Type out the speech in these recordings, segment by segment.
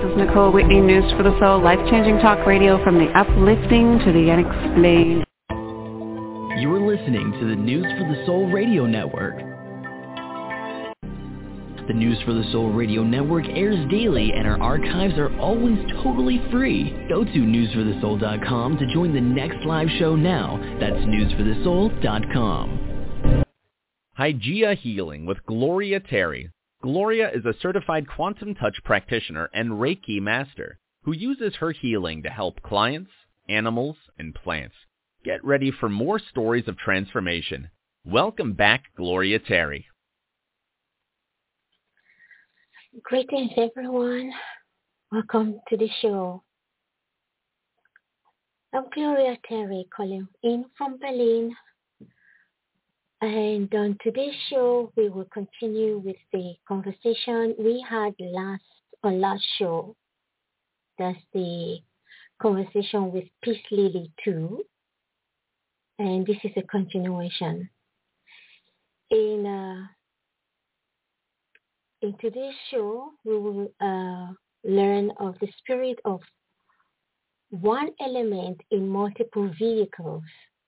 is Nicole Whitney, News for the Soul, life-changing talk radio from the uplifting to the unexplained. You are listening to the News for the Soul Radio Network. The News for the Soul Radio Network airs daily, and our archives are always totally free. Go to newsforthesoul.com to join the next live show now. That's newsforthesoul.com. Hygeia Healing with Gloria Terry. Gloria is a certified quantum touch practitioner and Reiki master who uses her healing to help clients, animals, and plants. Get ready for more stories of transformation. Welcome back, Gloria Terry. Greetings, everyone. Welcome to the show. I'm Gloria Terry calling in from Berlin. And on today's show, we will continue with the conversation we had last show. That's the conversation with Peace Lily 2. And this is a continuation. In today's show, we will learn of the spirit of one element in multiple vehicles.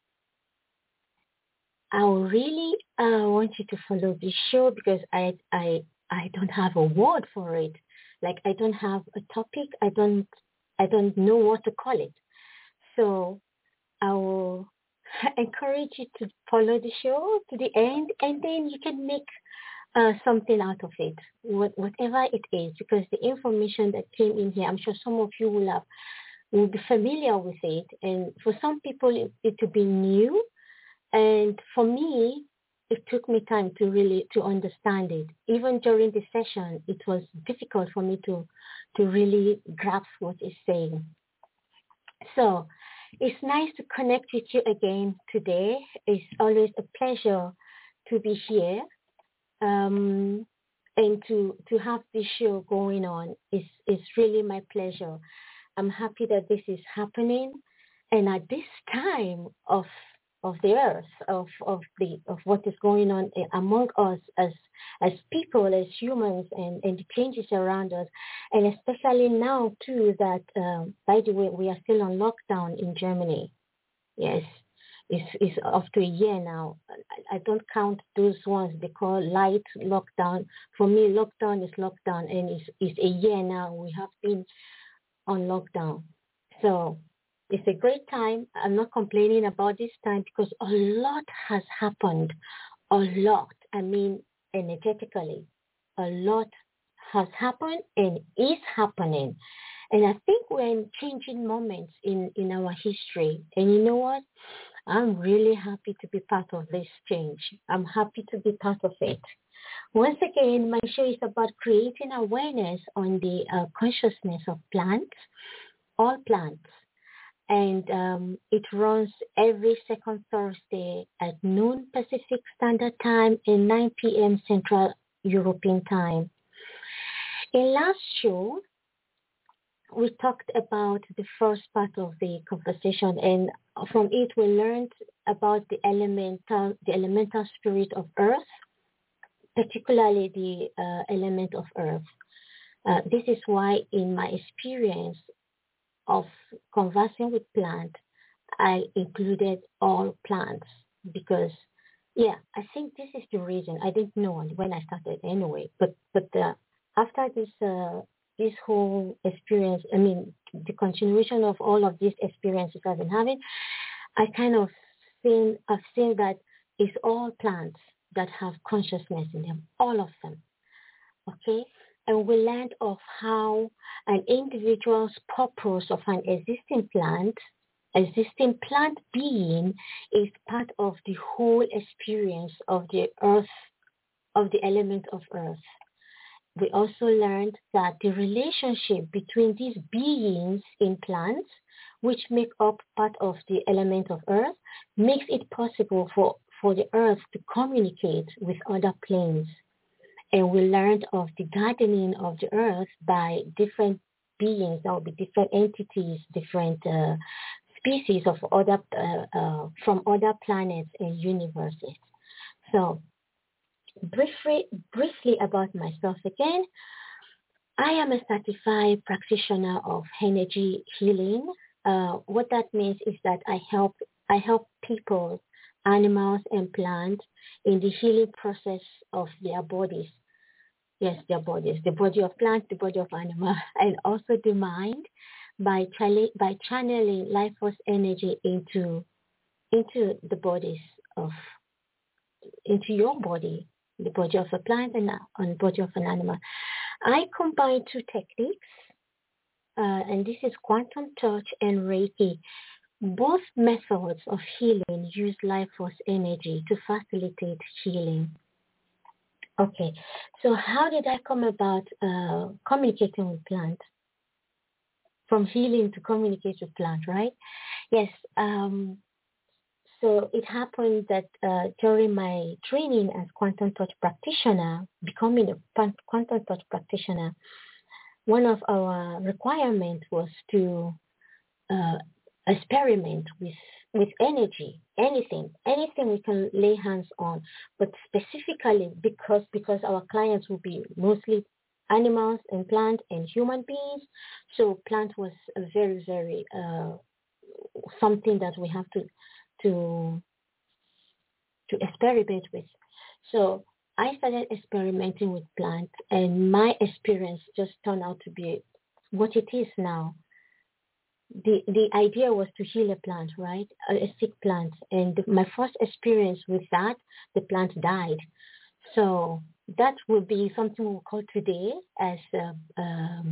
I really want you to follow this show because I don't have a word for it. Like I don't have a topic. I don't know what to call it. So I will encourage you to follow the show to the end, and then you can make something out of it, whatever it is, because the information that came in here, I'm sure some of you will be familiar with it, and for some people it will be new. And for me, it took me time to understand it. Even during the session, it was difficult for me to really grasp what it's saying. So it's nice to connect with you again today. It's always a pleasure to be here and to have this show going on. It's really my pleasure. I'm happy that this is happening, and at this time of the earth, of what is going on among us as people, as humans, and the changes around us, and especially now too that by the way, we are still on lockdown in Germany. Yes, it's up to a year now. I don't count those ones they call light lockdown. For me, lockdown is lockdown, and it's a year now we have been on lockdown. So it's a great time. I'm not complaining about this time because a lot has happened. A lot. I mean, energetically, a lot has happened and is happening. And I think we're in changing moments in our history. And you know what? I'm really happy to be part of this change. I'm happy to be part of it. Once again, my show is about creating awareness on the consciousness of plants, all plants. And it runs every second Thursday at noon Pacific Standard Time and 9 p.m. Central European Time. In last show, we talked about the first part of the conversation, and from it we learned about the elemental spirit of Earth, particularly the element of Earth. This is why, in my experience of conversing with plants, I included all plants because, I think this is the reason. I didn't know when I started anyway, but after this whole experience, I mean, the continuation of all of these experiences I've been having, I've seen that it's all plants that have consciousness in them, all of them. Okay? And we learned of how an individual's purpose of an existing plant being is part of the whole experience of the earth, of the element of earth. We also learned that the relationship between these beings in plants, which make up part of the element of earth, makes it possible for the earth to communicate with other planes. And we learned of the gardening of the earth by different beings. There will be different entities, different species of other from other planets and universes. So briefly about myself again. I am a certified practitioner of energy healing. What that means is that I help people, animals, and plants in the healing process of their bodies. Yes, their bodies, the body of plants, the body of animals, and also the mind by channeling life force energy into the bodies of into your body, the body of a plant and the body of an animal. I combine two techniques, and this is quantum touch and Reiki. Both methods of healing use life force energy to facilitate healing. Okay, so how did I come about communicating with plants? From healing to communicate with plants, right? Yes. So it happened that during my training as quantum touch practitioner, becoming a quantum touch practitioner, one of our requirements was to experiment with energy, anything we can lay hands on, but specifically because our clients will be mostly animals and plants and human beings. So plant was a very, very something that we have to experiment with. So I started experimenting with plants, and my experience just turned out to be what it is now. The idea was to heal a plant, right? A sick plant. And my first experience with that, the plant died. So that would be something we'll call today as a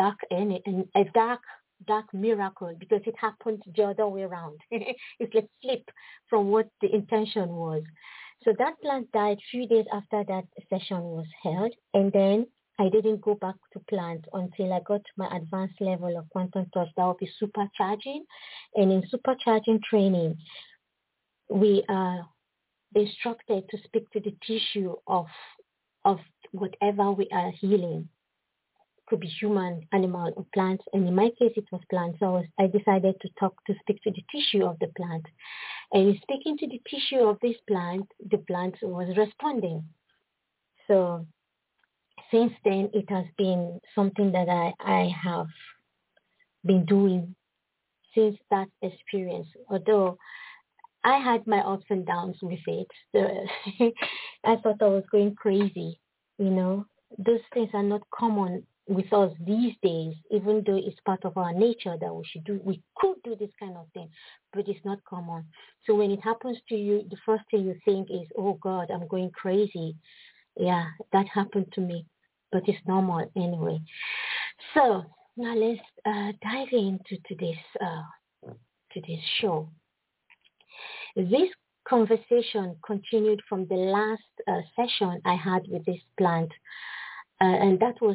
dark miracle, because it happened the other way around. It's like flip from what the intention was. So that plant died a few days after that session was held, and then I didn't go back to plant until I got to my advanced level of quantum touch. That would be supercharging. And in supercharging training, we are instructed to speak to the tissue of whatever we are healing. Could be human, animal, or plants. And in my case, it was plants. So I decided to speak to the tissue of the plant. And in speaking to the tissue of this plant, the plant was responding. So since then, it has been something that I have been doing since that experience. Although I had my ups and downs with it. I thought I was going crazy. Those things are not common with us these days, even though it's part of our nature that we could do this kind of thing, but it's not common. So when it happens to you, the first thing you think is, oh God, I'm going crazy. Yeah, that happened to me, but it's normal anyway. So now let's dive into today's show. This conversation continued from the last session I had with this plant, and that was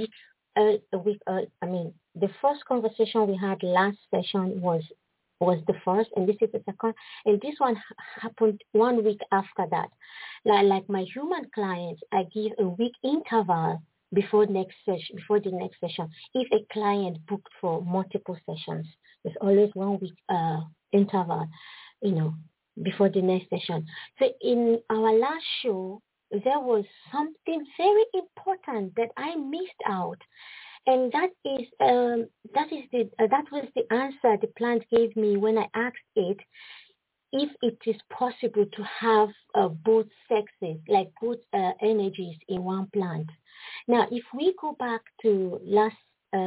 the first conversation we had last session was the first, and this is the second, and this one happened 1 week after that. Like my human clients, I give a week interval before the next session. If a client booked for multiple sessions, there's always 1 week interval, before the next session. So in our last show, there was something very important that I missed out, and that was the answer the plant gave me when I asked it if it is possible to have both sexes, like both energies in one plant. Now, if we go back to last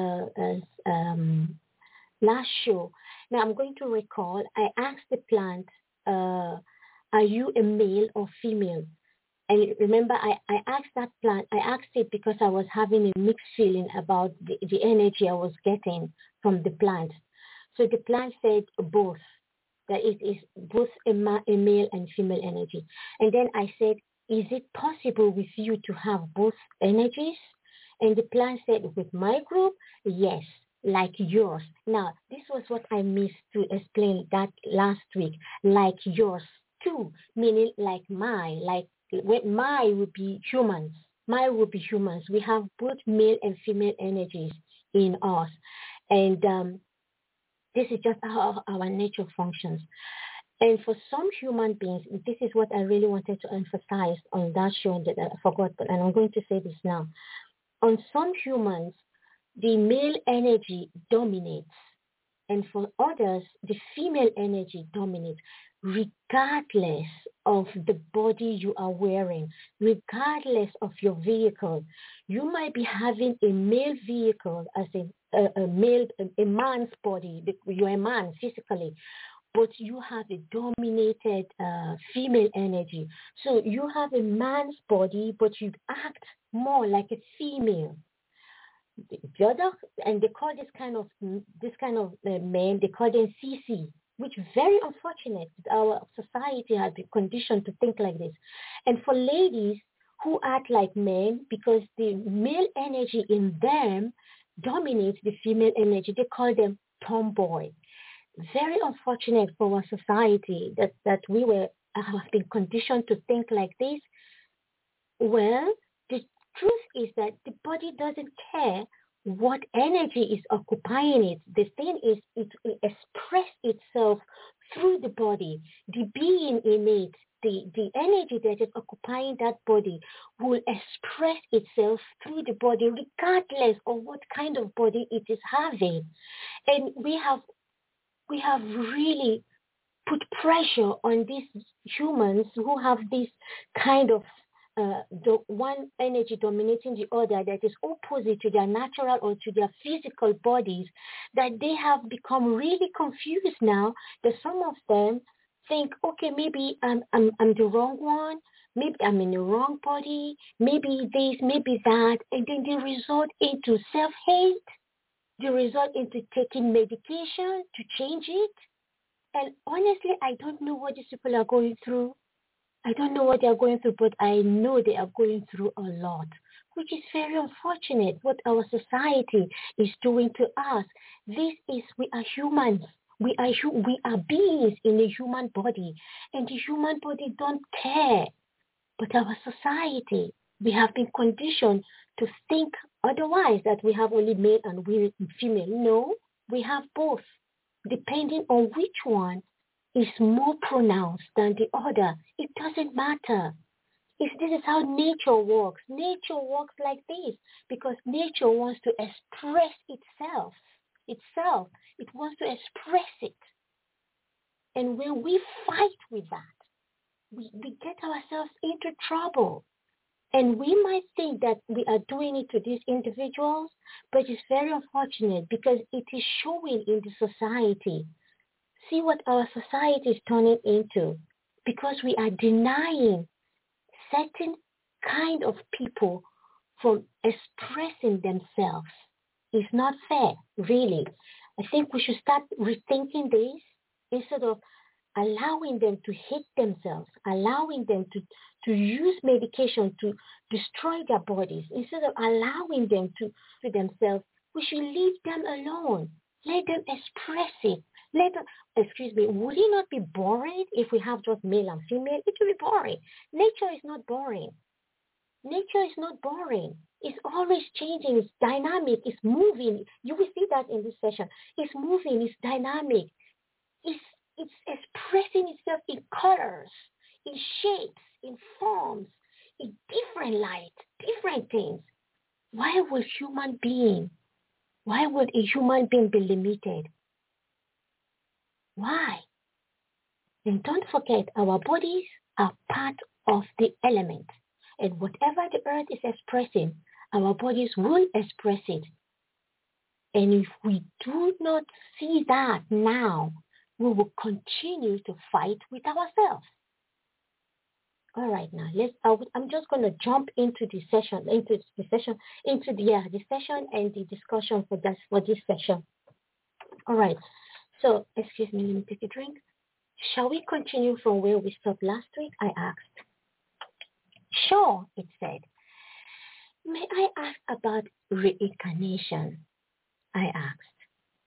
show, now I'm going to recall, I asked the plant, are you a male or female? And remember, I asked that plant, I asked it because I was having a mixed feeling about the energy I was getting from the plant. So the plant said both, that it is both a male and female energy. And then I said, is it possible with you to have both energies? And the plant said, with my group, yes, like yours. Now, this was what I missed to explain that last week, like yours too, meaning like my would be humans. My would be humans. We have both male and female energies in us. And this is just how our nature functions. And for some human beings, this is what I really wanted to emphasize on that show that I forgot, and I'm going to say this now. on some humans, the male energy dominates, and for others, the female energy dominates, regardless of the body you are wearing, regardless of your vehicle. You might be having a male vehicle as a man's body. You're a man physically, but you have a dominated female energy. So you have a man's body, but you act more like a female. The other, and they call this kind of men, they call them CC, which is very unfortunate. Our society has been conditioned to think like this. And for ladies who act like men, because the male energy in them dominates the female energy, they call them tomboy. Very unfortunate for our society that we have been conditioned to think like this. Well, the truth is that the body doesn't care what energy is occupying it. The thing is, it will express itself through the body. The being in it, the energy that is occupying that body will express itself through the body regardless of what kind of body it is having. And we have really put pressure on these humans who have this kind of the one energy dominating the other that is opposite to their natural or to their physical bodies, that they have become really confused now, that some of them think, okay, maybe I'm the wrong one, maybe I'm in the wrong body, maybe this, maybe that, and then they resort into self-hate, they resort into taking medication to change it. And honestly, I don't know what these people are going through. I don't know what they are going through, but I know they are going through a lot, which is very unfortunate what our society is doing to us. We are humans. We are beings in a human body, and the human body don't care. But our society, we have been conditioned to think otherwise, that we have only male and female. No, we have both, depending on which one is more pronounced than the other. It doesn't matter. This is how nature works. Nature works like this because nature wants to express itself. It wants to express it. And when we fight with that, we get ourselves into trouble. And we might think that we are doing it to these individuals, but it's very unfortunate because it is showing in the society. See what our society is turning into, because we are denying certain kind of people from expressing themselves. It's not fair, really. I think we should start rethinking this instead of allowing them to hate themselves, allowing them to use medication to destroy their bodies. Instead of allowing them to themselves, we should leave them alone. Let them express it. Would it not be boring if we have just male and female? It will be boring. Nature is not boring. Nature is not boring. It's always changing. It's dynamic. It's moving. You will see that in this session. It's moving. It's dynamic. It's expressing itself in colors, in shapes, in forms, in different light, different things. Why would a human being be limited? Why? And don't forget, our bodies are part of the element. And whatever the earth is expressing, our bodies will express it. And if we do not see that now, we will continue to fight with ourselves. All right, now I'm just going to jump into the session and the discussion for this session. All right. So, excuse me, let me take a drink. Shall we continue from where we stopped last week? I asked. Sure, it said. May I ask about reincarnation? I asked.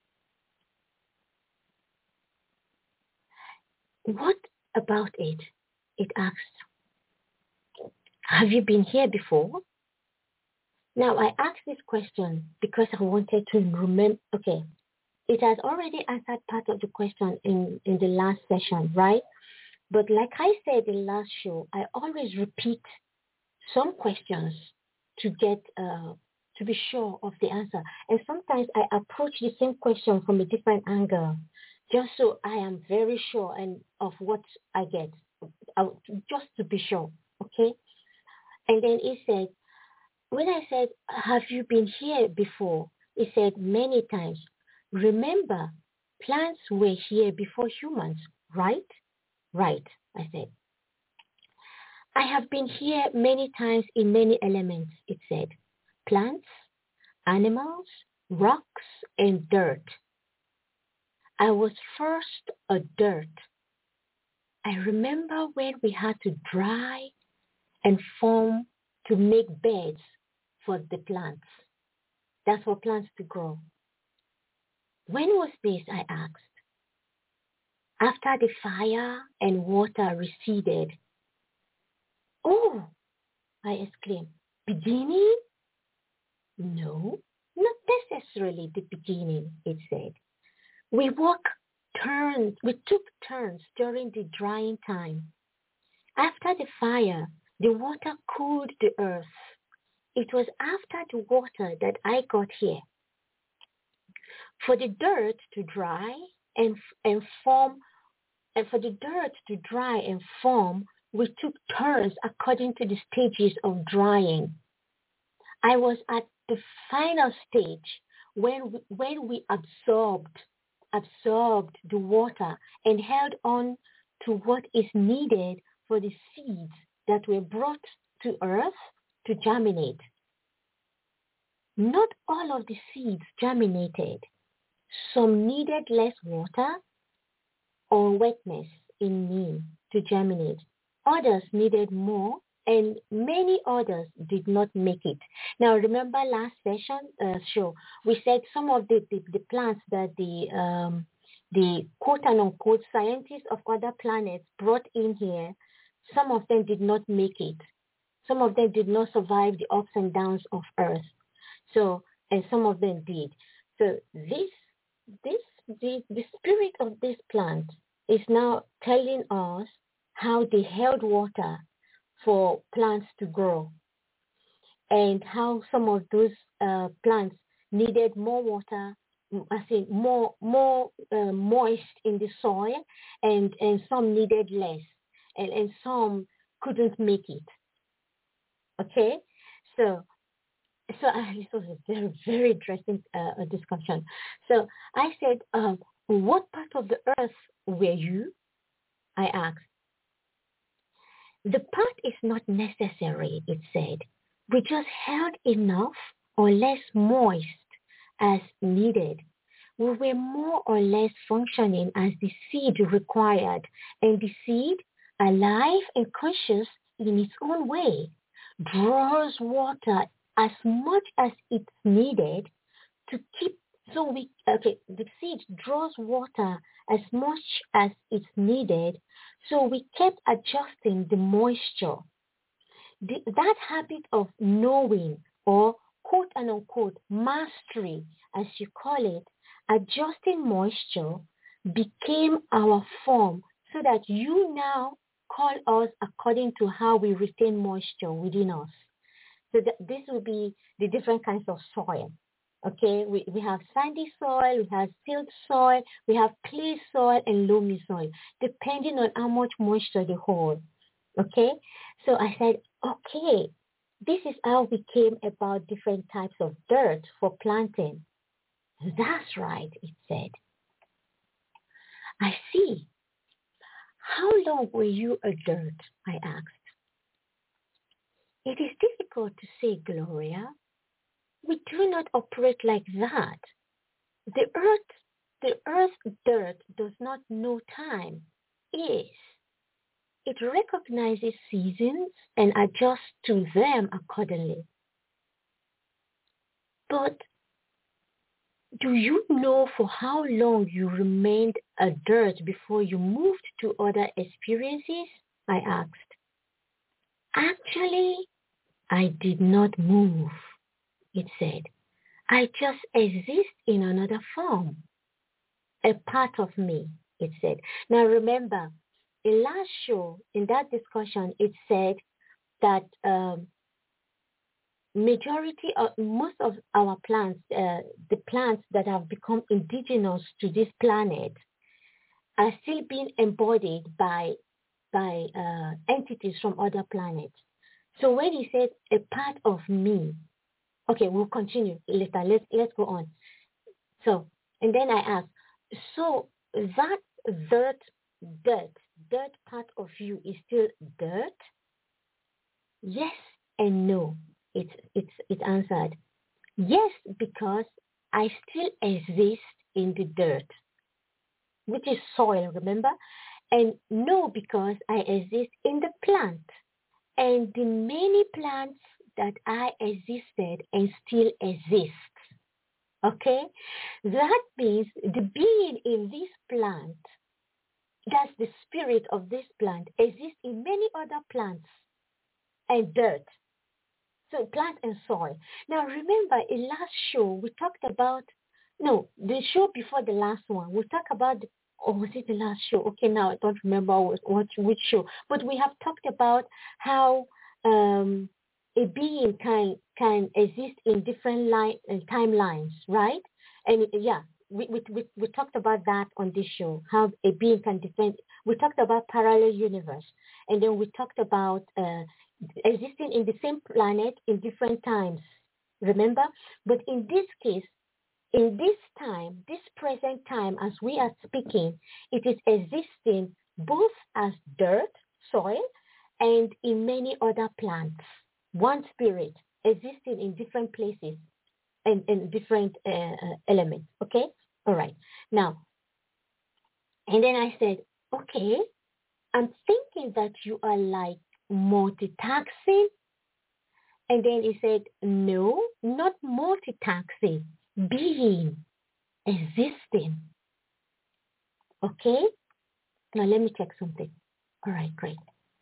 What about it? It asked. Have you been here before? Now, I asked this question because I wanted to remember. Okay, it has already answered part of the question in the last session, right? But like I said in the last show, I always repeat some questions to get to be sure of the answer. And sometimes I approach the same question from a different angle, just so I am very sure and of what I get, just to be sure, okay? And then he said, when I said, have you been here before? He said, many times. Remember, plants were here before humans, right? Right, I said. I have been here many times in many elements, it said. Plants, animals, rocks, and dirt. I was first a dirt. I remember when we had to dry and form to make beds for the plants. That's for plants to grow. When was this, I asked? After the fire and water receded. Oh, I exclaimed. Beginning? No, not necessarily the beginning, it said. We took turns during the drying time. After the fire, the water cooled the earth. It was after the water that I got here. For the dirt to dry and form, we took turns according to the stages of drying. I was at the final stage when we absorbed the water and held on to what is needed for the seeds that were brought to earth to germinate. Not all of the seeds germinated. Some needed less water or wetness in me to germinate. Others needed more, and many others did not make it. Now, remember last session show, we said some of the plants that the quote-unquote scientists of other planets brought in here, some of them did not make it. Some of them did not survive the ups and downs of Earth. So, and some of them did. So the spirit of this plant is now telling us how they held water for plants to grow, and how some of those plants needed more water, more moist in the soil, and some needed less, and some couldn't make it. Okay, so this was a very, very interesting discussion. So I said, what part of the earth were you? I asked. The part is not necessary, it said. We just held enough or less moist as needed. We were more or less functioning as the seed required, and the seed, alive and conscious in its own way, draws water as much as it's needed to keep. The seed draws water as much as it's needed, so we kept adjusting the moisture. That habit of knowing, or quote and unquote mastery, as you call it, adjusting moisture became our form, so that you now call us according to how we retain moisture within us. So this will be the different kinds of soil. Okay, we have sandy soil, we have silt soil, we have clay soil, and loamy soil, depending on how much moisture they hold. Okay, so I said, okay, this is how we came about different types of dirt for planting. That's right, it said. I see. How long were you a dirt? I asked. It is difficult to say, Gloria. We do not operate like that. The earth dirt does not know time. It recognizes seasons and adjusts to them accordingly. But do you know for how long you remained a dirt before you moved to other experiences? I asked. Actually, I did not move, it said. I just exist in another form. A part of me, it said. Now remember, in last show, in that discussion, it said that majority of most of our plants, the plants that have become indigenous to this planet, are still being embodied by entities from other planets. So when he said a part of me, okay, we'll continue later. Let's go on. So, and then I asked, so that dirt part of you is still dirt? Yes and no. It answered, yes, because I still exist in the dirt, which is soil, remember? And no, because I exist in the plant. And the many plants that I existed and still exist. Okay? That means the being in this plant, that's the spirit of this plant, exists in many other plants and dirt. So plant and soil. Now remember, in last show, we talked about, no, the show before the last one, we talked about, or was it the last show? Okay, now I don't remember which show. But we have talked about how a being can exist in different timelines, right? And we talked about that on this show, how a being can defend. We talked about parallel universe, and then we talked about existing in the same planet in different times, remember? But in this case, in this time, this present time as we are speaking, it is existing both as dirt, soil, and in many other plants. One spirit existing in different places and in different elements, okay? All right. Now, and then I said, okay, I'm thinking that you are like multitasking. And then he said, no, not multitasking, being, existing. Okay? Now let me check something. All right, great.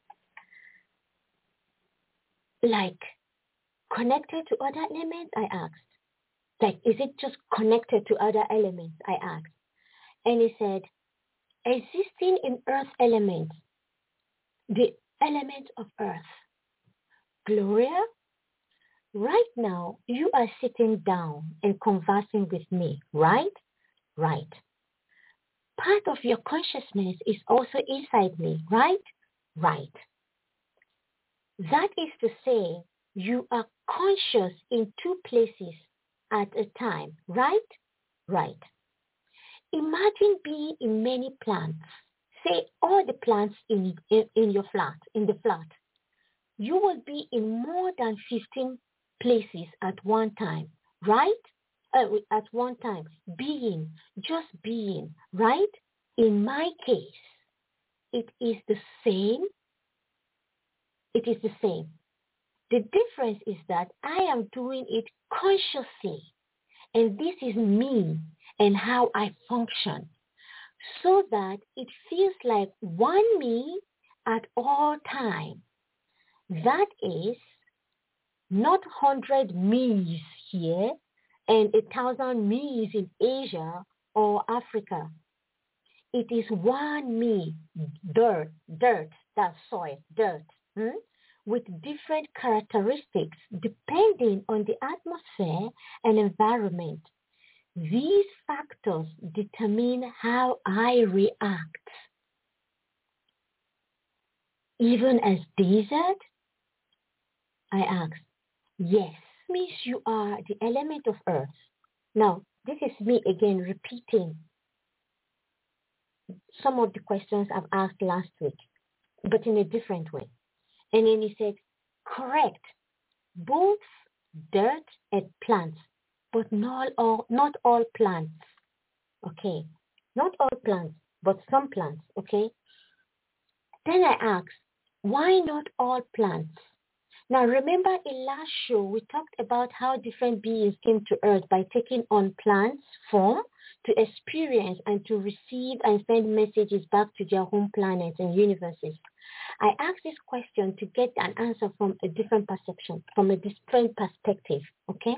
Like connected to other elements, I asked. Like, is it just connected to other elements, I asked. And he said, existing in earth elements, the elements of earth. Gloria, right now you are sitting down and conversing with me, right? Right. Part of your consciousness is also inside me, right? Right. That is to say, you are conscious in two places at a time, right? Right. Imagine being in many plants. Say all the plants in your flat, in the flat. You will be in more than 15 places at one time, right? At one time, being, just being, right? In my case, it is the same. It is the same. The difference is that I am doing it consciously, and this is me and how I function, so that it feels like one me at all times. That is not 100 me's here and 1,000 me's in Asia or Africa. It is one me, dirt, that's soil, dirt, with different characteristics depending on the atmosphere and environment. These factors determine how I react. Even as desert? I asked. Yes, means you are the element of earth. Now, this is me again repeating some of the questions I've asked last week, but in a different way. And then he said, correct, both dirt and plants, but not all plants. Okay, not all plants, but some plants, okay? Then I asked, why not all plants? Now remember in last show, we talked about how different beings came to earth by taking on plants' form to experience and to receive and send messages back to their home planets and universes. I asked this question to get an answer from a different perception, from a different perspective, okay?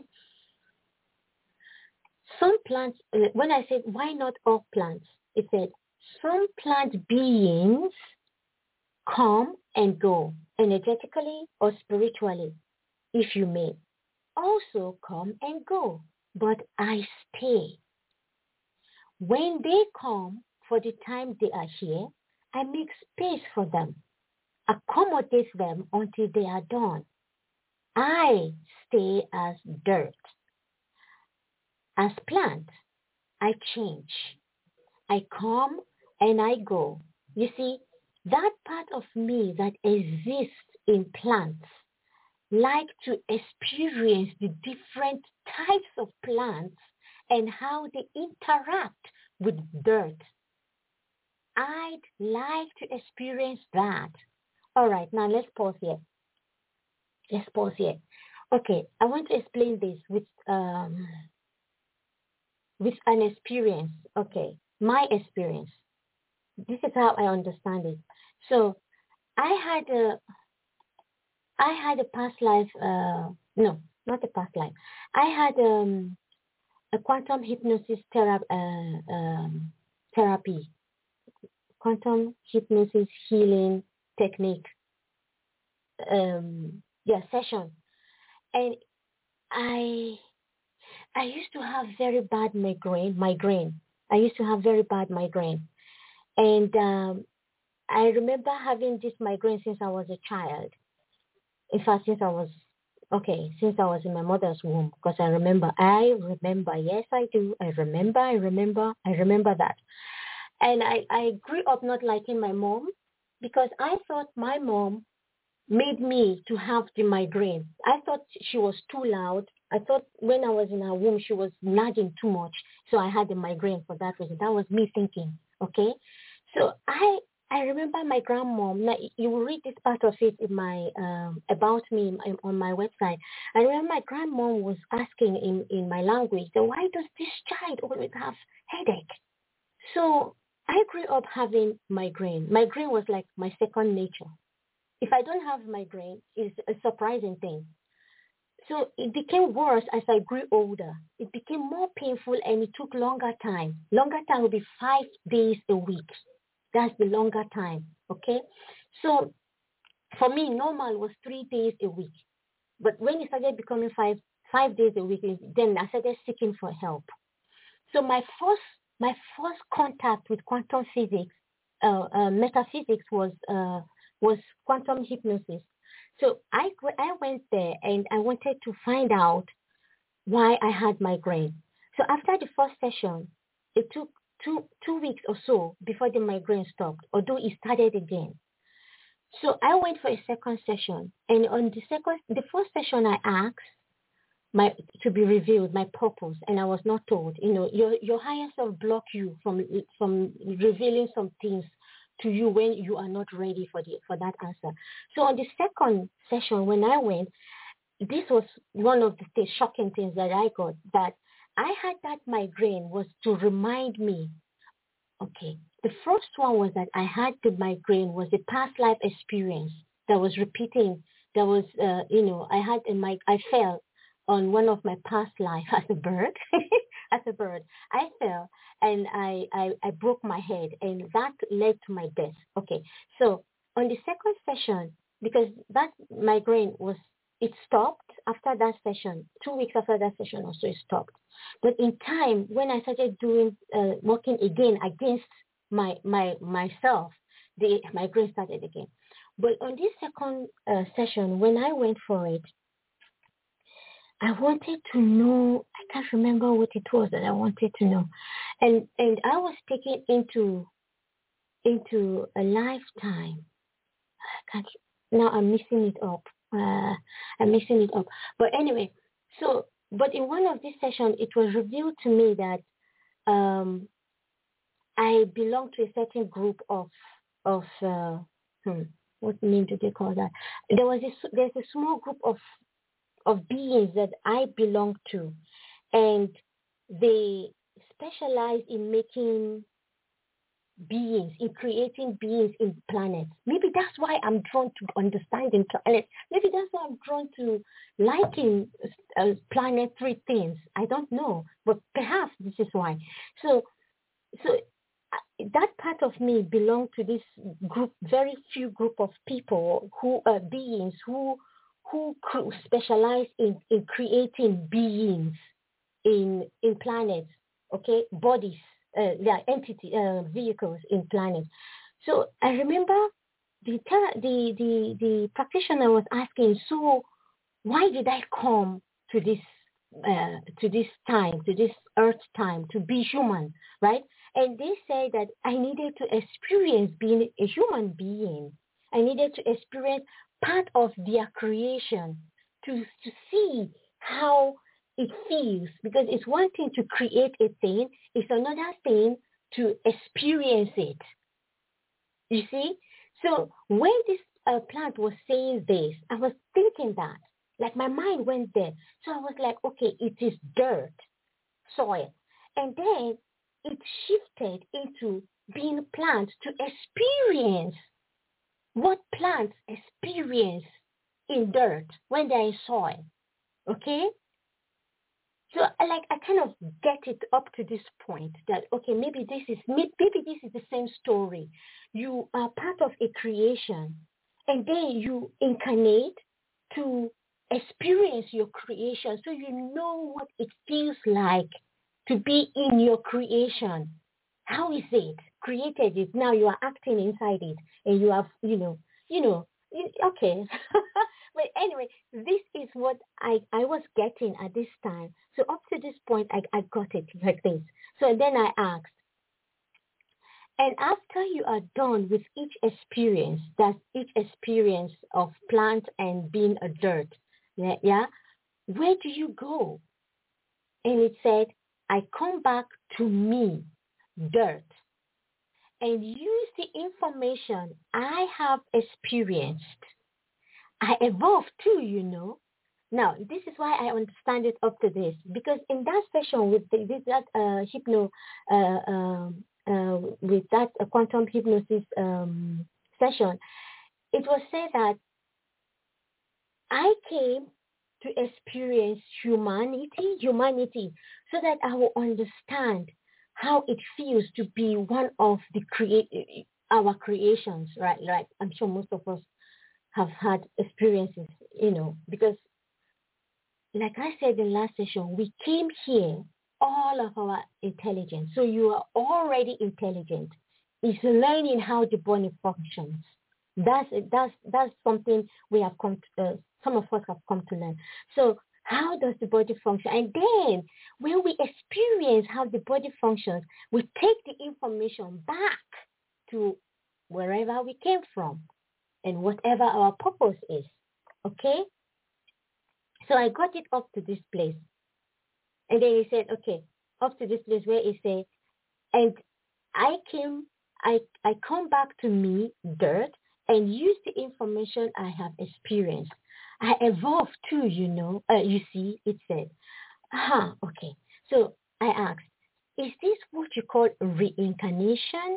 Some plants, when I said, why not all plants? It said, some plant beings come and go, energetically or spiritually, if you may. also come and go, but I stay. When they come for the time they are here, I make space for them, accommodate them until they are done. I stay as dirt. As plants, I change. I come and I go. You see, that part of me that exists in plants like to experience the different types of plants and how they interact with dirt. I'd like to experience that. All right, now let's pause here. Okay, I want to explain this with an experience. Okay, my experience. This is how I understand it. So I had a past life, no, not a past life. I had a quantum hypnosis therapy, quantum hypnosis healing technique, session. And I used to have very bad migraine. I used to have very bad migraine. And I remember having this migraine since I was a child. In fact, since I was in my mother's womb, because I remember, yes, I do. I remember that. And I grew up not liking my mom because I thought my mom made me to have the migraine. I thought she was too loud. I thought when I was in her womb, she was nagging too much. So I had the migraine for that reason. That was me thinking, okay? So I remember my grandmom. Now, you will read this part of it in my about me on my website. I remember my grandmom was asking in my language, why does this child always have headache? So I grew up having migraine. Migraine was like my second nature. If I don't have migraine, it's a surprising thing. So it became worse as I grew older. It became more painful and it took longer time. Longer time would be 5 days a week. That's the longer time, okay? So for me, normal was 3 days a week. But when it started becoming five days a week, then I started seeking for help. So my first contact with quantum physics, metaphysics was quantum hypnosis. So I went there and I wanted to find out why I had migraine. So after the first session, it took two weeks or so before the migraine stopped, although it started again. So I went for a second session, and on the first session I asked to be revealed my purpose, and I was not told. Your higher self block you from revealing some things to you when you are not ready for that answer. So on the second session when I went, this was one of the shocking things that I got, that I had that migraine was to remind me. Okay, the first one was that I had the migraine was a past life experience that was repeating. That was, I fell on one of my past life as a bird. As a bird, I fell and I broke my head, and that led to my death. Okay, so on the second session, because that migraine it stopped after that session. 2 weeks after that session also it stopped. But in time, when I started working again against myself, the migraine started again. But on this second session, when I went for it, I wanted to know, I can't remember what it was that I wanted to know. And I was taken into a lifetime. Now I'm mixing it up. But anyway, but in one of these sessions, it was revealed to me that I belong to a certain group of what name do they call that? There's a small group of beings that I belong to, and they specialize in making beings, in creating beings in planets. Maybe that's why I'm drawn to understanding planets. Maybe that's why I'm drawn to liking planetary things. I don't know, but perhaps this is why. So that part of me belonged to this group, very few group of people who are beings who who specialize in creating beings in planets, okay, bodies, entity, vehicles in planets. So I remember the practitioner was asking, so why did I come to this time, to this earth time, to be human, right? And they say that I needed to experience being a human being. I needed to experience part of their creation to see how it feels, because it's one thing to create a thing, it's another thing to experience it. You see? So when this plant was saying this, I was thinking that, like my mind went there. So I was like, okay, it is dirt, soil. And then it shifted into being plant to experience what plants experience in dirt when they're in soil. Okay? So I kind of get it up to this point that, okay, maybe this is the same story. You are part of a creation, and then you incarnate to experience your creation, so you know what it feels like to be in your creation. How is it? Created it. Now you are acting inside it, and you have, okay. But anyway, this is what I was getting at this time. So up to this point, I got it like this. So then I asked, and after you are done with each experience, that's each experience of plant and being a dirt, yeah, where do you go? And it said, I come back to me, dirt, and use the information I have experienced. I evolved too, Now, this is why I understand it up to this, because in that session with that quantum hypnosis session, it was said that I came to experience humanity, so that I will understand how it feels to be one of our creations, right? Like I'm sure most of us have had experiences, because like I said in last session, we came here, all of our intelligence. So you are already intelligent. It's learning how the body functions. That's something we have some of us have come to learn. So how does the body function? And then when we experience how the body functions, we take the information back to wherever we came from and whatever our purpose is. Okay? So I got it up to this place. And then he said, okay, up to this place where he said, and I come back to me, dirt, and use the information I have experienced. I evolved too, you see, it said. Okay. So I asked, is this what you call reincarnation?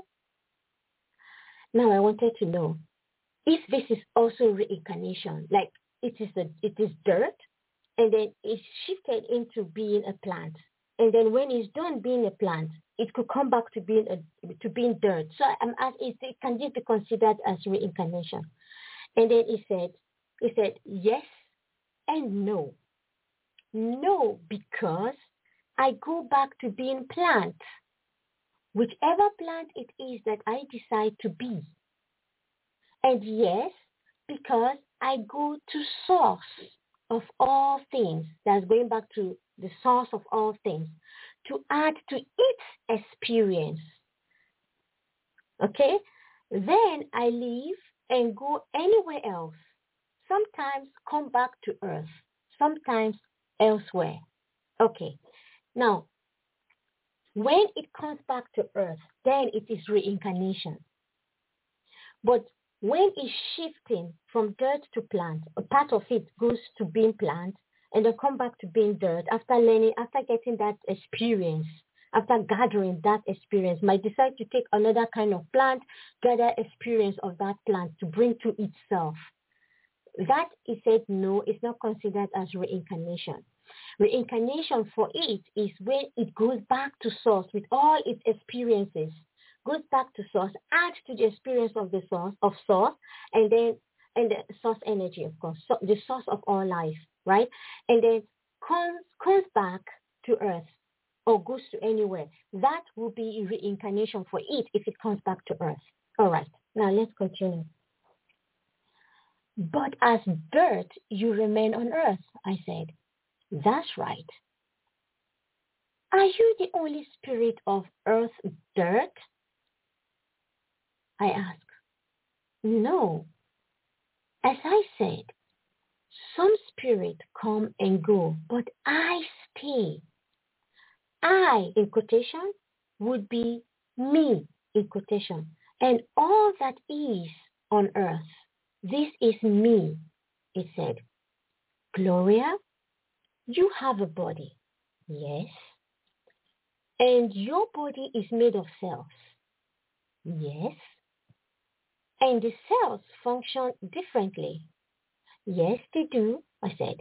Now I wanted to know if this is also reincarnation, like it is dirt, and then it's shifted into being a plant. And then when it's done being a plant, it could come back to being dirt. So I'm asking, can this be considered as reincarnation? And then he said yes and no. No, because I go back to being plant, whichever plant it is that I decide to be. And yes, because I go to source of all things, that's going back to the source of all things, to add to its experience. Okay? Then I leave and go anywhere else. Sometimes come back to earth, sometimes elsewhere. Okay. Now, when it comes back to earth, then it is reincarnation. But when it's shifting from dirt to plant, a part of it goes to being plant and then come back to being dirt after getting that experience, after gathering that experience, might decide to take another kind of plant, gather experience of that plant to bring to itself. That, he said, no, it's not considered as reincarnation. Reincarnation for it is when it goes back to source with all its experiences, goes back to source, adds to the experience of the source, and then and the source energy, of course, so the source of all life, right? And then comes back to Earth or goes to anywhere. That will be reincarnation for it if it comes back to Earth. All right, now let's continue. But as dirt, you remain on Earth, I said. That's right. Are you the only spirit of Earth dirt? I asked. No. As I said, some spirits come and go, but I stay. I, in quotation, would be me, in quotation, and all that is on Earth. This is me, it said. Gloria, you have a body. Yes. And your body is made of cells. Yes. And the cells function differently. Yes, they do, I said.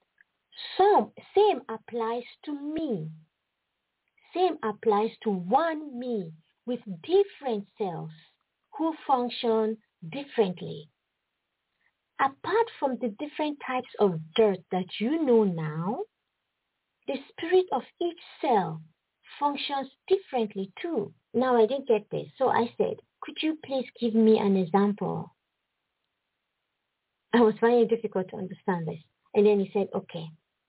Same applies to me. Same applies to one me with different cells who function differently. Apart from the different types of dirt that you know now, the spirit of each cell functions differently too. Now I didn't get this, so I said, could you please give me an example? I was finding it difficult to understand this. And then he said, okay.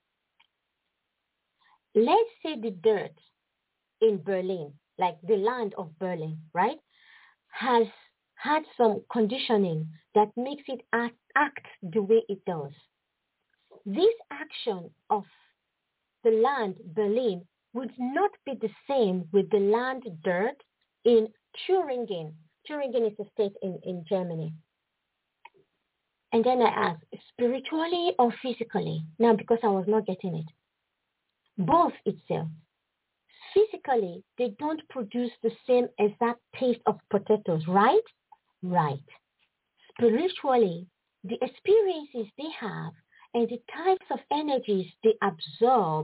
Let's say the dirt in Berlin, like the land of Berlin, right, has had some conditioning that makes it act the way it does. This action of the land Berlin would not be the same with the land dirt in Thuringen. Thuringen is a state in Germany. And then I asked, spiritually or physically? Now, because I was not getting it. Both itself. Physically, they don't produce the same exact taste of potatoes, right? Right. Spiritually, the experiences they have and the types of energies they absorb,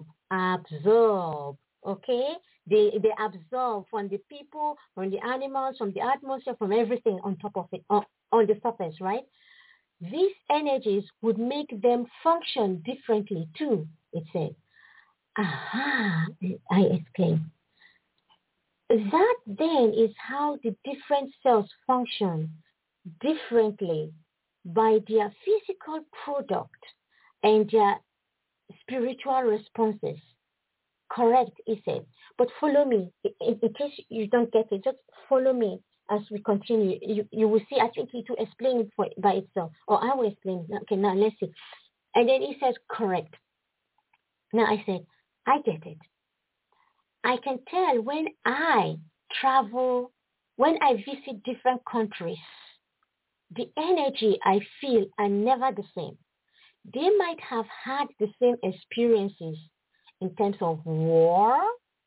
okay? They absorb from the people, from the animals, from the atmosphere, from everything on top of it, on the surface, right? These energies would make them function differently too, it said. Aha, I exclaimed. That then is how the different cells function differently by their physical product and their spiritual responses. Correct, he said. But follow me. In case you don't get it, just follow me as we continue. You will see, I think he will explain it by itself. Or I will explain it. Okay, now let's see. And then he says, correct. Now I said, I get it. I can tell when I travel, when I visit different countries, the energy I feel are never the same. They might have had the same experiences in terms of war,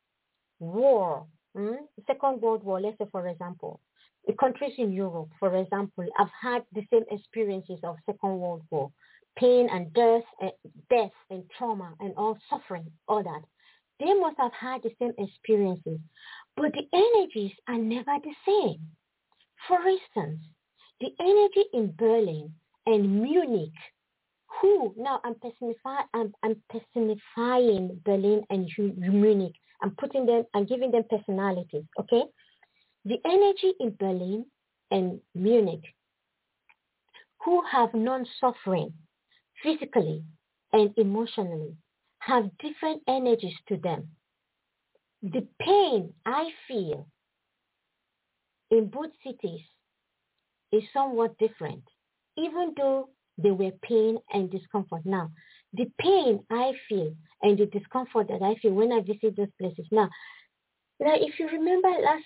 Second World War, let's say for example. The countries in Europe, for example, have had the same experiences of Second World War. Pain and death and trauma and all suffering, all that. They must have had the same experiences, but the energies are never the same. For instance, the energy in Berlin and Munich, who now I'm personifying Berlin and Munich. I'm giving them personalities, okay? The energy in Berlin and Munich, who have non-suffering physically and emotionally, have different energies to them. The pain I feel in both cities is somewhat different, even though they were pain and discomfort. Now, the pain I feel and the discomfort that I feel when I visit those places. Now if you remember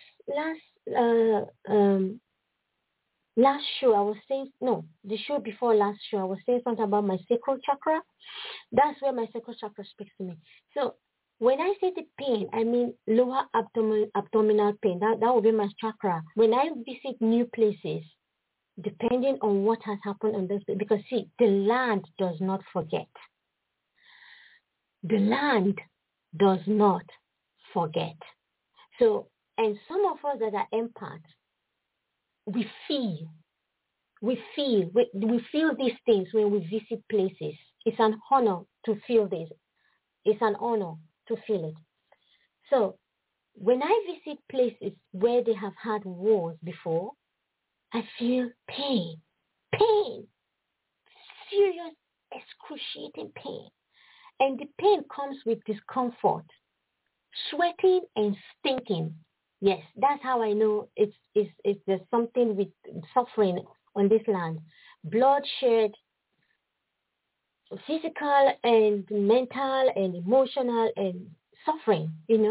last show, I was saying, the show before last show, I was saying something about my sacral chakra. That's where my sacral chakra speaks to me. So when I say the pain, I mean lower abdominal pain. That will be my chakra. When I visit new places, depending on what has happened on this, because see, the land does not forget. The land does not forget. So, and some of us that are empaths, we feel we feel these things when we visit places. It's an honor to feel this. It's an honor to feel it. So when I visit places where they have had wars before, I feel pain, serious, excruciating pain. And the pain comes with discomfort, sweating and stinking. Yes, that's how I know there's something with suffering on this land. Bloodshed, physical and mental and emotional and suffering,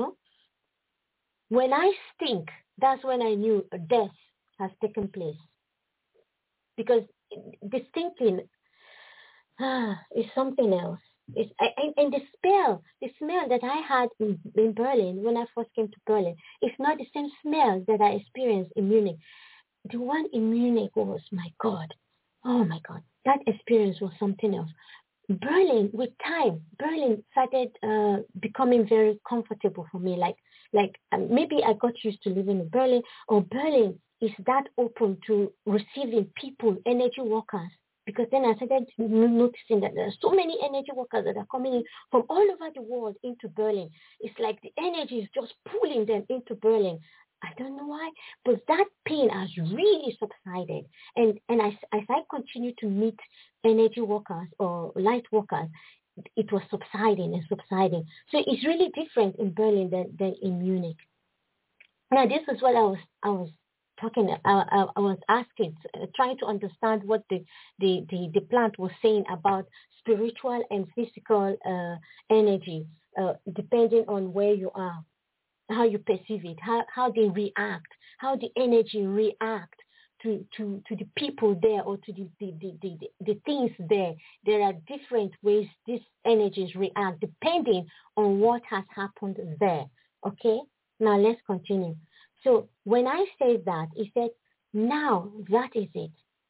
When I stink, that's when I knew death has taken place. Because the stinking is something else. And the smell that I had in Berlin when I first came to Berlin, it's not the same smell that I experienced in Munich. The one in Munich was, my God, oh my God, that experience was something else. Berlin, with time, Berlin started becoming very comfortable for me. Like maybe I got used to living in Berlin, or Berlin is that open to receiving people, energy workers. Because then I started noticing that there are so many energy workers that are coming in from all over the world into Berlin. It's like the energy is just pulling them into Berlin. I don't know why, but that pain has really subsided. And as I continue to meet energy workers or light workers, it was subsiding and subsiding. So it's really different in Berlin than in Munich. Now, this is what I was talking. I was asking, trying to understand what the plant was saying about spiritual and physical energy, depending on where you are, how you perceive it, how they react, how the energy react to the people there or to the things there. There are different ways these energies react depending on what has happened there. Okay? Now let's continue. So when I say that, he said, now that is it.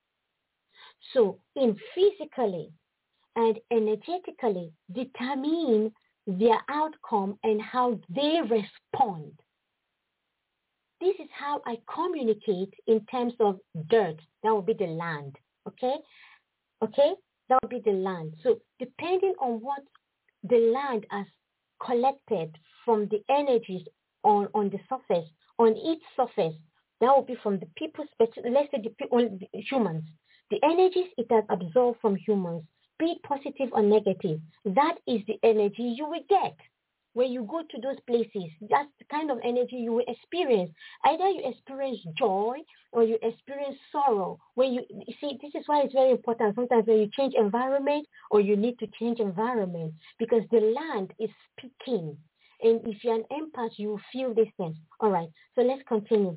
So in physically and energetically determine their outcome and how they respond. This is how I communicate in terms of dirt. That would be the land. Okay? That would be the land. So depending on what the land has collected from the energies on the surface, on each surface, that will be from the people's, let's say the humans. The energies it has absorbed from humans, be it positive or negative, that is the energy you will get. When you go to those places, that's the kind of energy you will experience. Either you experience joy or you experience sorrow. When you see, this is why it's very important. Sometimes when you change environment or you need to change environment, because the land is speaking. And if you're an empath, you will feel these things. All right, so let's continue.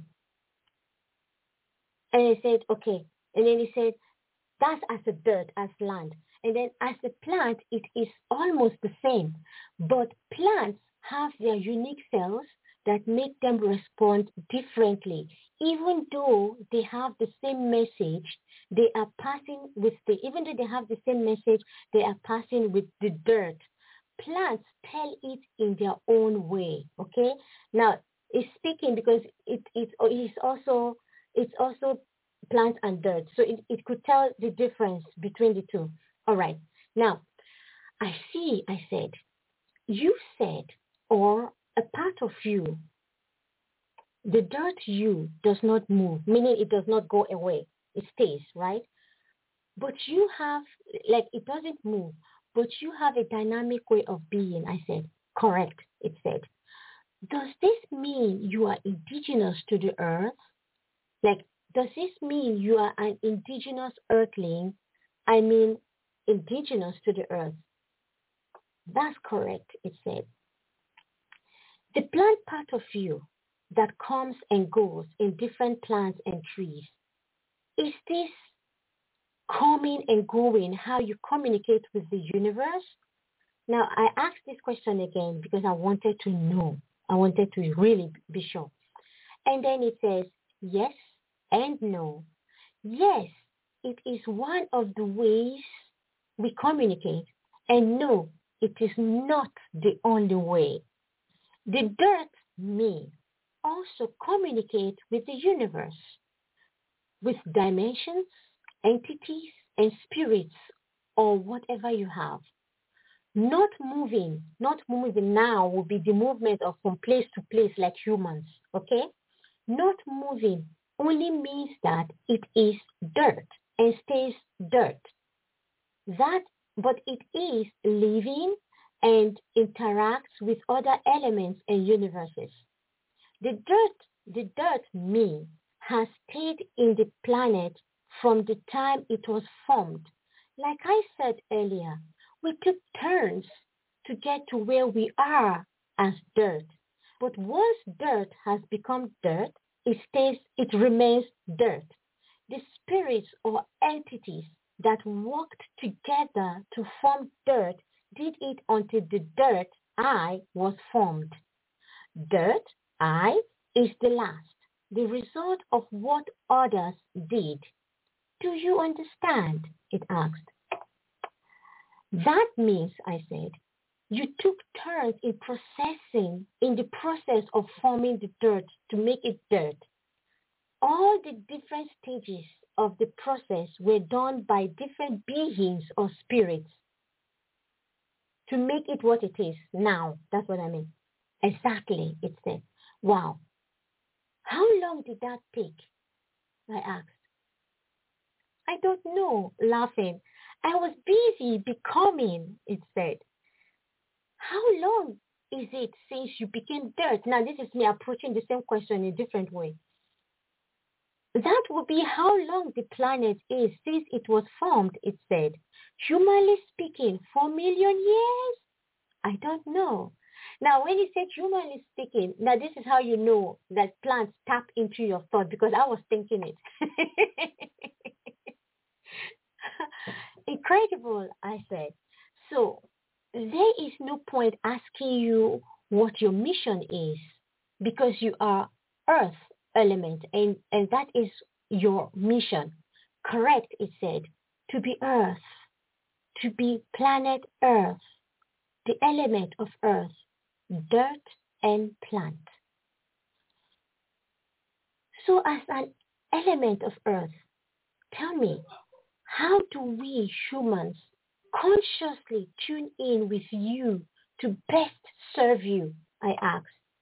And he said, okay. And then he said, that's as a dirt, as land. And then as a plant, it is almost the same. But plants have their unique cells that make them respond differently. Even though they have the same message, they are passing with even though they have the same message, they are passing with the dirt. Plants tell it in their own way, okay? Now, it's speaking because it's also plant and dirt. So it could tell the difference between the two. All right. Now, I said, you said, or a part of you, the dirt you does not move, meaning it does not go away. It stays, right? But you have, it doesn't move, but you have a dynamic way of being, I said. Correct, it said. Does this mean you are indigenous to the earth? Does this mean you are an indigenous earthling? I mean, indigenous to the earth. That's correct, it said. The plant part of you that comes and goes in different plants and trees, is this coming and going how you communicate with the universe? Now, I asked this question again because I wanted to know. I wanted to really be sure. And then it says, yes and no. Yes, it is one of the ways we communicate. And no, it is not the only way. The dirt, me, also communicate with the universe, with dimensions entities and spirits or whatever you have. Not moving now will be the movement of from place to place like humans, okay? Not moving only means that it is dirt and stays dirt. But it is living and interacts with other elements and universes. The dirt me has stayed in the planet from the time it was formed. Like I said earlier, we took turns to get to where we are as dirt. But once dirt has become dirt, it remains dirt. The spirits or entities that worked together to form dirt did it until the dirt I was formed. Dirt I is the last, the result of what others did. Do you understand? It asked. That means, I said, you took turns in the process of forming the dirt to make it dirt. All the different stages of the process were done by different beings or spirits to make it what it is now. That's what I mean. Exactly, it said. Wow. How long did that take? I asked. I don't know, laughing. I was busy becoming, it said. How long is it since you became dirt? Now, this is me approaching the same question in a different way. That would be how long the planet is since it was formed, it said. Humanly speaking, 4 million years? I don't know. Now, when you said humanly speaking, now this is how you know that plants tap into your thought, because I was thinking it. Incredible, I said. So there is no point asking you what your mission is, because you are Earth element, and that is your mission. Correct, it said, to be Earth, to be planet Earth, the element of Earth, dirt and plant. So as an element of Earth, tell me, how do we humans consciously tune in with you to best serve you? I asked.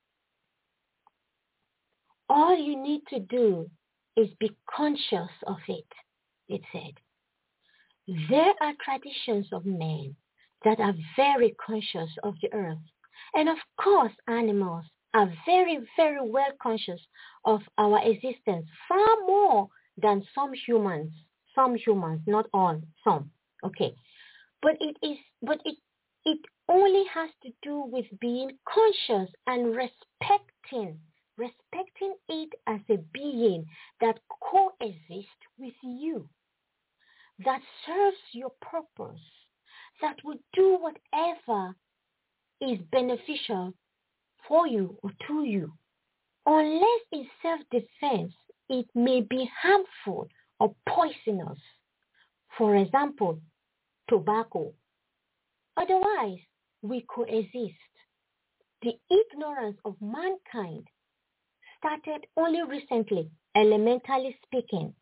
All you need to do is be conscious of it, it said. There are traditions of men that are very conscious of the earth. And of course, animals are very, very well conscious of our existence, far more than some humans, not all, some. Okay. But it only has to do with being conscious and respecting it as a being that coexists with you, that serves your purpose, that will do whatever is beneficial for you or to you. Unless in self-defense, it may be harmful or poisonous. For example, tobacco. Otherwise, we coexist. The ignorance of mankind started only recently, elementally speaking.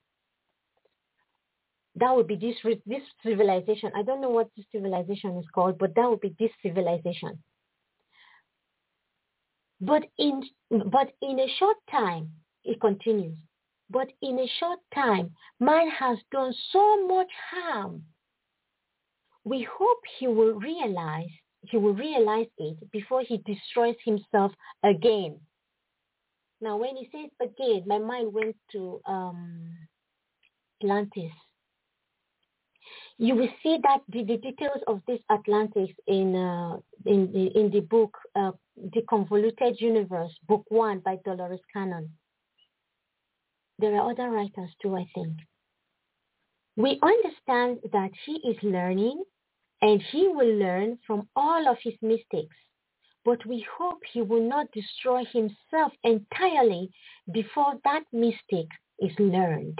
That would be this civilization. I don't know what this civilization is called, but that would be this civilization. But in a short time, it continues, but in a short time, man has done so much harm. We hope he will realize it before he destroys himself again. Now, when he says again, my mind went to Atlantis. You will see that the details of this Atlantis in the book, The Convoluted Universe, Book 1 by Dolores Cannon. There are other writers too, I think. We understand that he is learning and he will learn from all of his mistakes, but we hope he will not destroy himself entirely before that mistake is learned.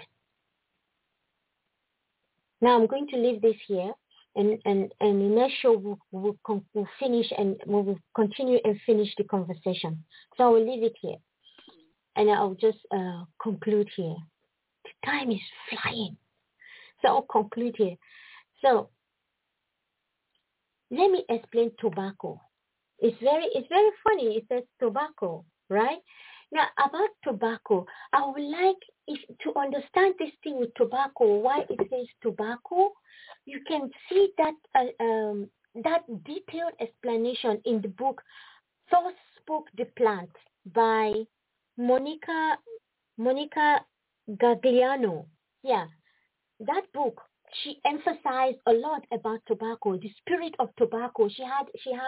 Now I'm going to leave this here, and in the next show we'll finish and we will continue and finish the conversation. So I will leave it here, and I'll just conclude here. The time is flying. So I'll conclude here. So let me explain tobacco. It's very funny. It says tobacco, right? Now about tobacco, I would like to understand this thing with tobacco. Why it says tobacco? You can see that that detailed explanation in the book "Thus Spoke the Plant" by Monica Gagliano. Yeah, that book, she emphasized a lot about tobacco, the spirit of tobacco. She had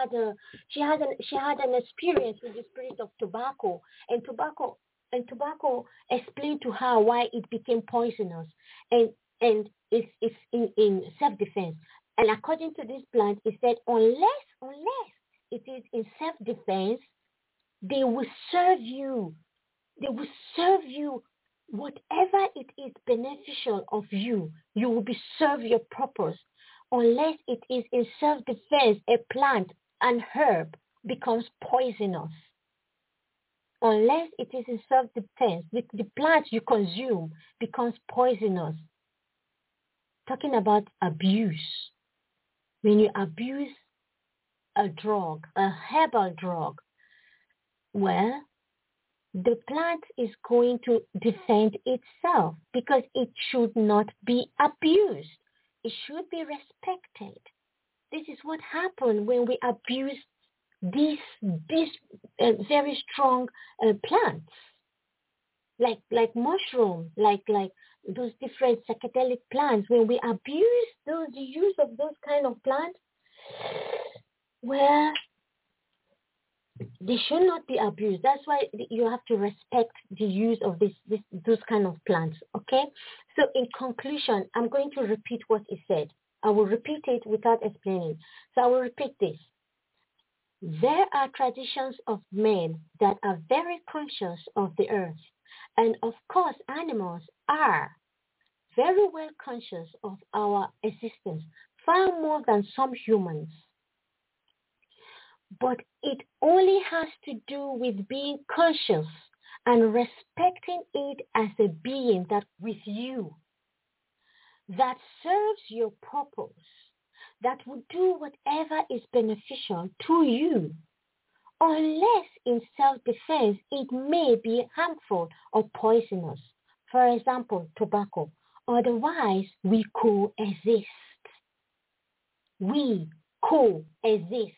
an experience with the spirit of tobacco, and tobacco explained to her why it became poisonous, and it's in self-defense. And according to this plant, it said unless it is in self-defense, they will serve you. They will serve you. Whatever it is beneficial of you, you will be served your purpose. Unless it is in self-defense, a plant, an herb becomes poisonous. Unless it is in self-defense, the plant you consume becomes poisonous. Talking about abuse. When you abuse a drug, a herbal drug, well, the plant is going to defend itself because it should not be abused. It should be respected. This is what happens when we abuse these very strong plants, like mushroom, like those different psychedelic plants. When we abuse the use of those kind of plants, well, they should not be abused. That's why you have to respect the use of those kind of plants, okay? So in conclusion, I'm going to repeat what it said. I will repeat it without explaining. So I will repeat this. There are traditions of men that are very conscious of the earth. And of course, animals are very well conscious of our existence, far more than some humans. But it only has to do with being conscious and respecting it as a being that with you, that serves your purpose, that will do whatever is beneficial to you, unless in self-defense it may be harmful or poisonous. For example, tobacco. Otherwise, we coexist. We coexist.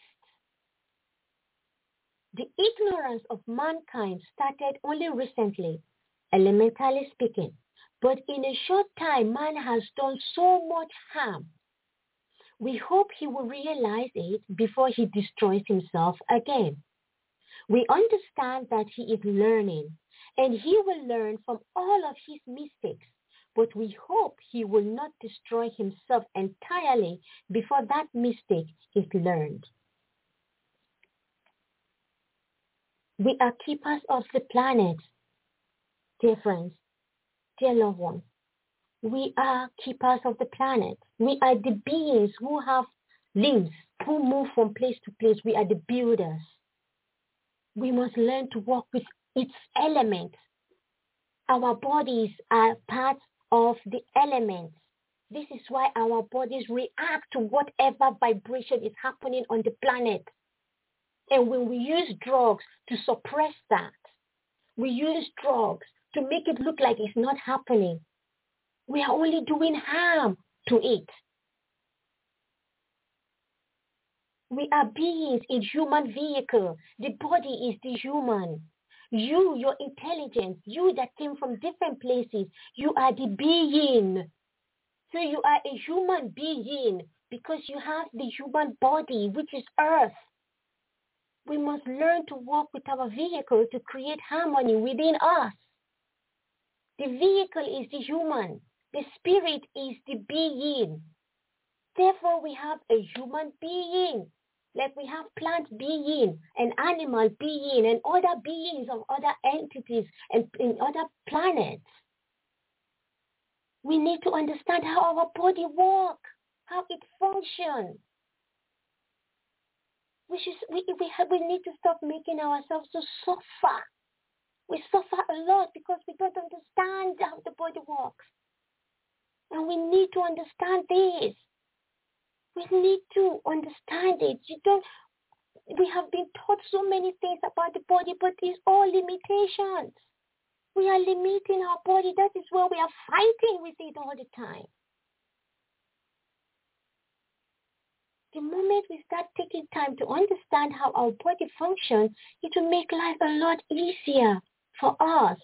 The ignorance of mankind started only recently, elementally speaking, but in a short time, man has done so much harm. We hope he will realize it before he destroys himself again. We understand that he is learning, and he will learn from all of his mistakes, but we hope he will not destroy himself entirely before that mistake is learned. We are keepers of the planet, dear friends, dear loved ones. We are keepers of the planet. We are the beings who have limbs, who move from place to place. We are the builders. We must learn to work with its elements. Our bodies are parts of the elements. This is why our bodies react to whatever vibration is happening on the planet. And when we use drugs to suppress that, we use drugs to make it look like it's not happening, we are only doing harm to it. We are beings in human vehicle. The body is the human. You, your intelligence, you that came from different places, you are the being. So you are a human being because you have the human body, which is earth. We must learn to work with our vehicle to create harmony within us. The vehicle is the human. The spirit is the being. Therefore, we have a human being. Like we have plant being, an animal being, and other beings of other entities and in other planets. We need to understand how our body works, how it functions. We need to stop making ourselves to suffer. We suffer a lot because we don't understand how the body works. And we need to understand this. We need to understand it. We have been taught so many things about the body, but it's all limitations. We are limiting our body. That is why we are fighting with it all the time. The moment we start taking time to understand how our body functions, it will make life a lot easier for us.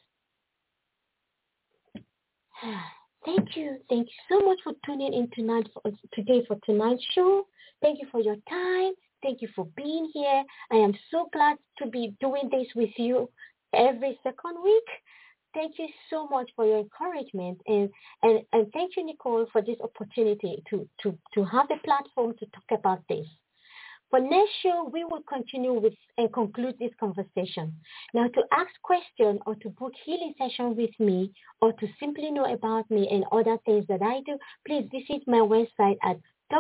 Thank you. Thank you so much for tuning in today for tonight's show. Thank you for your time. Thank you for being here. I am so glad to be doing this with you every second week. Thank you so much for your encouragement, and thank you, Nicole, for this opportunity to have a platform to talk about this. For next show, we will continue with and conclude this conversation. Now, to ask questions or to book healing session with me or to simply know about me and other things that I do, please visit my website at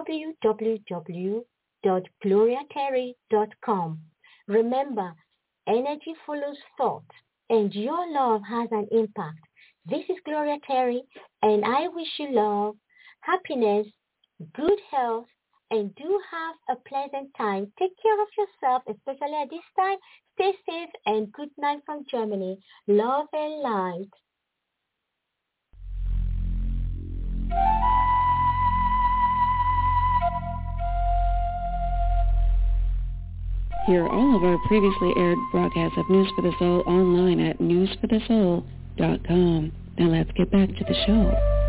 www.gloriaterry.com. Remember, energy follows thought, and your love has an impact. This is Gloria Terry, and I wish you love, happiness, good health, and do have a pleasant time. Take care of yourself, especially at this time. Stay safe, and good night from Germany. Love and light. Hear all of our previously aired broadcasts of News for the Soul online at newsforthesoul.com. Now let's get back to the show.